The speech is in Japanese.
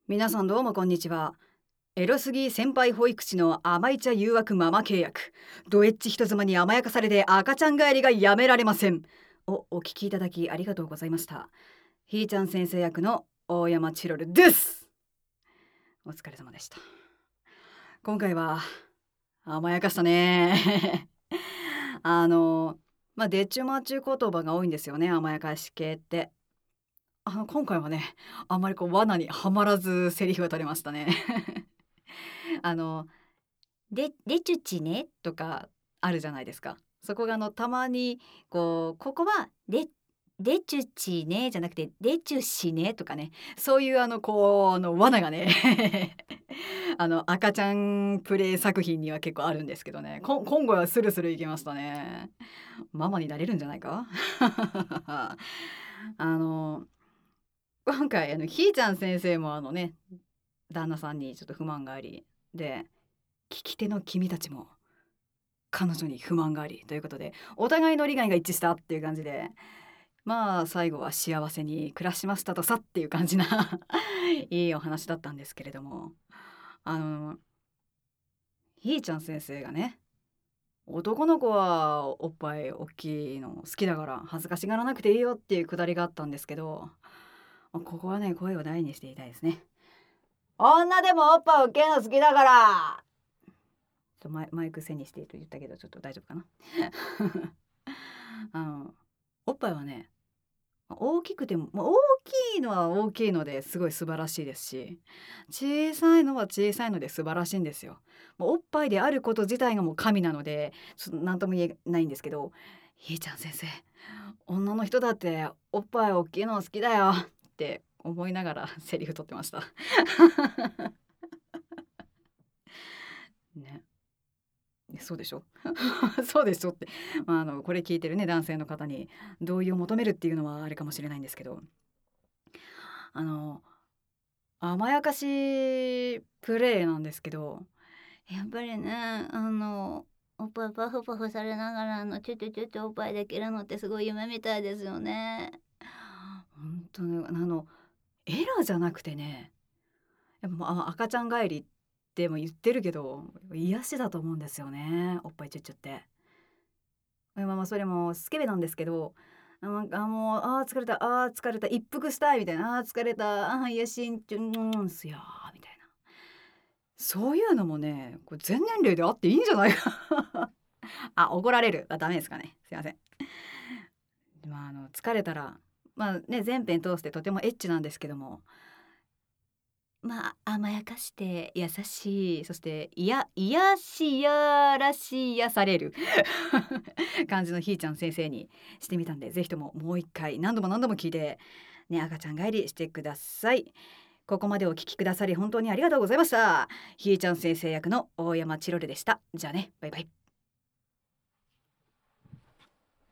皆さんどうもこんにちは。エロすぎ先輩保育士の甘い茶誘惑ママ契約、ドエッジ人妻に甘やかされて赤ちゃん帰りがやめられませんをお聞きいただきありがとうございました。ひーちゃん先生役の大山チロルです。お疲れ様でした。今回は甘やかしたねでちゅまちゅ言葉が多いんですよね、甘やかし系って。今回はね、あんまり罠にはまらずセリフが取れましたねあのレチュチねとかあるじゃないですか。そこがたまにここはレチュチねじゃなくてレチュシねとかね、そういう罠がね赤ちゃんプレイ作品には結構あるんですけどね、今後はスルスルいきましたね。ママになれるんじゃないかあの今回ひーちゃん先生も旦那さんにちょっと不満がありで、聞き手の君たちも彼女に不満がありということで、お互いの利害が一致したっていう感じで、最後は幸せに暮らしましたとさっていう感じないいお話だったんですけれども、あのひーちゃん先生がね、男の子はおっぱい大きいの好きだから恥ずかしがらなくていいよっていうくだりがあったんですけど、ここはね声を大にしていたいですね。女でもおっぱい大きいの好きだから。マイク背にしてと言ったけどちょっと大丈夫かなおっぱいはね、大きくても、大きいのは大きいのですごい素晴らしいですし、小さいのは小さいので素晴らしいんですよ。もうおっぱいであること自体がもう神なので、ちょっと何とも言えないんですけど、ひーちゃん先生、女の人だっておっぱい大きいの好きだよって思いながらセリフ取ってましたね。そうでしょそうでしょって、これ聞いてるね男性の方に同意を求めるっていうのはあれかもしれないんですけど、あの甘やかしプレイなんですけど、やっぱりね、おっぱいパフパフされながらチュチュチュチュおっぱいできるのってすごい夢みたいですよね。本当ね、エラじゃなくてね、やっぱ赤ちゃん帰りっても言ってるけど癒しだと思うんですよね、おっぱいチュチュって。それもスケベなんですけど、もう疲れた疲れた一服したいみたいな、疲れた癒しんちゅんすよみたいな、そういうのもね全年齢であっていいんじゃないか怒られるダメですかね、すいません。疲れたら全編通してとてもエッチなんですけども、甘やかして優しい、そして癒しやらし癒される感じのひーちゃん先生にしてみたんで、ぜひとももう一回何度も何度も聞いてね、赤ちゃん帰りしてください。ここまでお聞きくださり本当にありがとうございました。ひーちゃん先生役の大山チロルでした。じゃあね、バイバイ。